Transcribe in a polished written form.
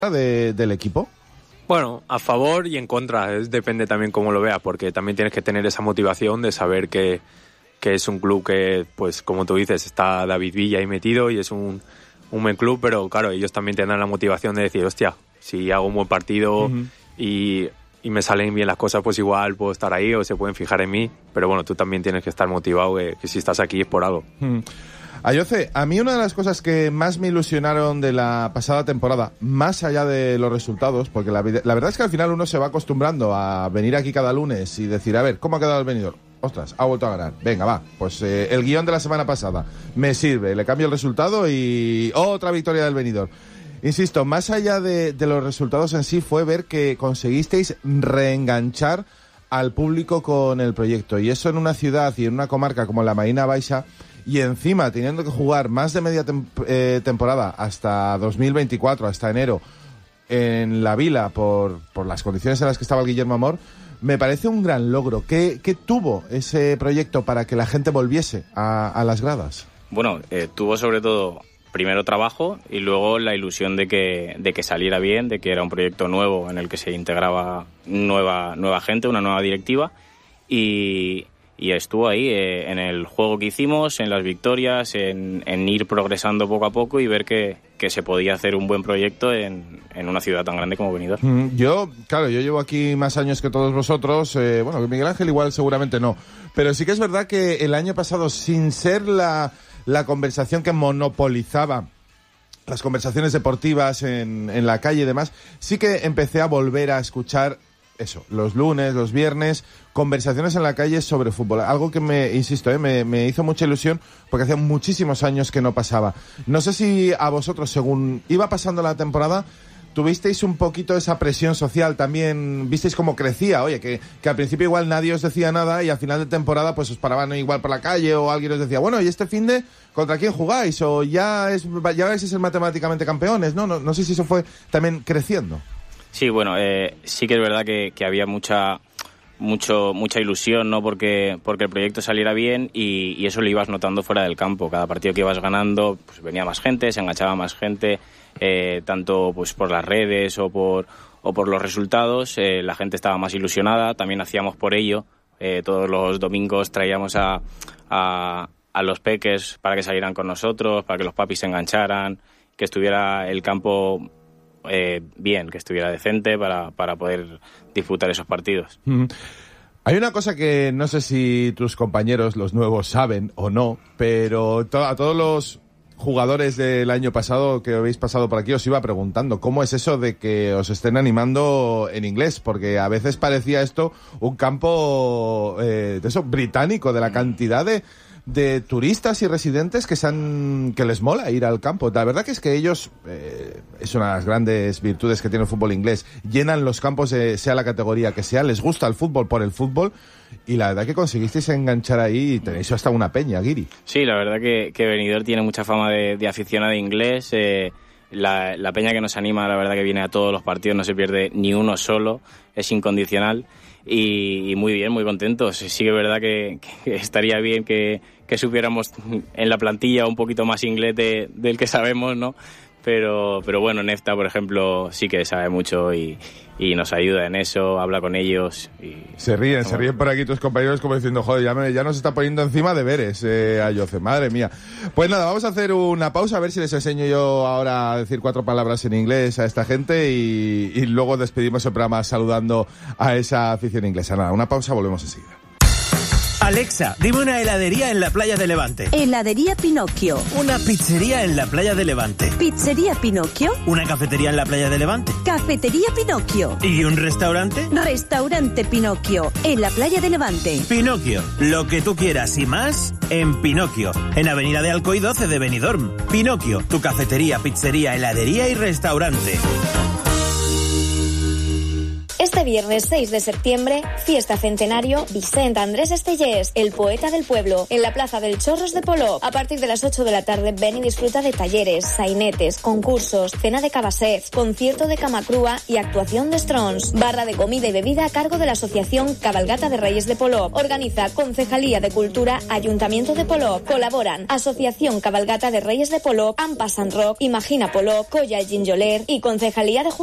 del equipo? Bueno, a favor y en contra, depende también cómo lo veas, porque también tienes que tener esa motivación de saber que es un club que, pues como tú dices, está David Villa ahí metido y es un buen club, pero claro, ellos también tendrán la motivación de decir, hostia, si hago un buen partido y me salen bien las cosas, pues igual puedo estar ahí o se pueden fijar en mí, pero bueno, tú también tienes que estar motivado, que si estás aquí es por algo. Ayoce, a mí una de las cosas que más me ilusionaron de la pasada temporada, más allá de los resultados, porque la verdad es que al final uno se va acostumbrando a venir aquí cada lunes y decir, a ver, ¿cómo ha quedado el Benidorm? Ostras, ha vuelto a ganar. Venga, va, pues el guión de la semana pasada me sirve, le cambio el resultado y otra victoria del Benidorm. Insisto, más allá de los resultados en sí, fue ver que conseguisteis reenganchar al público con el proyecto. Y eso en una ciudad y en una comarca como la Marina Baixa, y encima teniendo que jugar más de media temporada hasta 2024, hasta enero, en la Vila por las condiciones en las que estaba el Guillermo Amor, me parece un gran logro. ¿Qué tuvo ese proyecto para que la gente volviese a las gradas? Bueno, tuvo sobre todo primero trabajo y luego la ilusión de que saliera bien, de que era un proyecto nuevo en el que se integraba nueva gente, una nueva directiva y estuvo ahí en el juego que hicimos, en las victorias, en ir progresando poco a poco y ver que se podía hacer un buen proyecto en una ciudad tan grande como Benidorm. Yo llevo aquí más años que todos vosotros, bueno, Miguel Ángel igual seguramente no, pero sí que es verdad que el año pasado, sin ser la conversación que monopolizaba las conversaciones deportivas en la calle y demás, sí que empecé a volver a escuchar eso, los lunes, los viernes, conversaciones en la calle sobre fútbol. Algo que me hizo mucha ilusión porque hacía muchísimos años que no pasaba. No sé si a vosotros, según iba pasando la temporada, tuvisteis un poquito esa presión social también, visteis cómo crecía, oye, que al principio igual nadie os decía nada y al final de temporada pues os paraban igual por la calle o alguien os decía, bueno, ¿y este finde contra quién jugáis? O ya vais a ser matemáticamente campeones, ¿no? No sé si eso fue también creciendo. Sí, bueno, sí que es verdad que había mucha ilusión, ¿no? Porque el proyecto saliera bien y eso lo ibas notando fuera del campo. Cada partido que ibas ganando, pues venía más gente, se enganchaba más gente, tanto pues por las redes o por los resultados, la gente estaba más ilusionada, también hacíamos por ello, todos los domingos traíamos a los peques para que salieran con nosotros, para que los papis se engancharan, que estuviera el campo bien, que estuviera decente para poder disfrutar esos partidos. Hay una cosa que no sé si tus compañeros, los nuevos, saben o no, pero a todos los jugadores del año pasado que habéis pasado por aquí os iba preguntando cómo es eso de que os estén animando en inglés, porque a veces parecía esto un campo británico, de la cantidad de turistas y residentes que les mola ir al campo. La verdad que es que ellos, es una de las grandes virtudes que tiene el fútbol inglés, llenan los campos sea la categoría que sea, les gusta el fútbol por el fútbol, y la verdad que conseguisteis enganchar ahí y tenéis hasta una peña, Guiri. Sí, la verdad que Benidorm tiene mucha fama de aficionado de inglés, la peña que nos anima, la verdad que viene a todos los partidos, no se pierde ni uno solo, es incondicional. Y muy bien, muy contentos. Sí que es verdad que estaría bien que supiéramos en la plantilla un poquito más inglés del que sabemos, ¿no? Pero bueno, Nefta, por ejemplo, sí que sabe mucho y nos ayuda en eso, habla con ellos. Se ríen por aquí tus compañeros como diciendo, joder, ya nos está poniendo encima deberes, Ayoce, madre mía. Pues nada, vamos a hacer una pausa, a ver si les enseño yo ahora a decir 4 palabras en inglés a esta gente y luego despedimos el programa saludando a esa afición inglesa. Nada, una pausa, volvemos enseguida. Alexa, dime una heladería en la playa de Levante. Heladería Pinocchio. Una pizzería en la playa de Levante. Pizzería Pinocchio. Una cafetería en la playa de Levante. Cafetería Pinocchio. ¿Y un restaurante? Restaurante Pinocchio, en la playa de Levante. Pinocchio, lo que tú quieras y más en Pinocchio, en Avenida de Alcoy 12 de Benidorm. Pinocchio, tu cafetería, pizzería, heladería y restaurante. Este Este viernes 6 de septiembre, fiesta centenario Vicent Andrés Estellés, el poeta del pueblo, en la Plaza del Chorros de Polop. A partir de las 8 de la tarde, ven y disfruta de talleres, sainetes, concursos, cena de cabasset, concierto de camacrúa y actuación de Strons. Barra de comida y bebida a cargo de la Asociación Cabalgata de Reyes de Polop. Organiza Concejalía de Cultura, Ayuntamiento de Polop. Colaboran Asociación Cabalgata de Reyes de Polop, Ampa Sant Roc, Imagina Polop, Colla Ginjoler y Concejalía de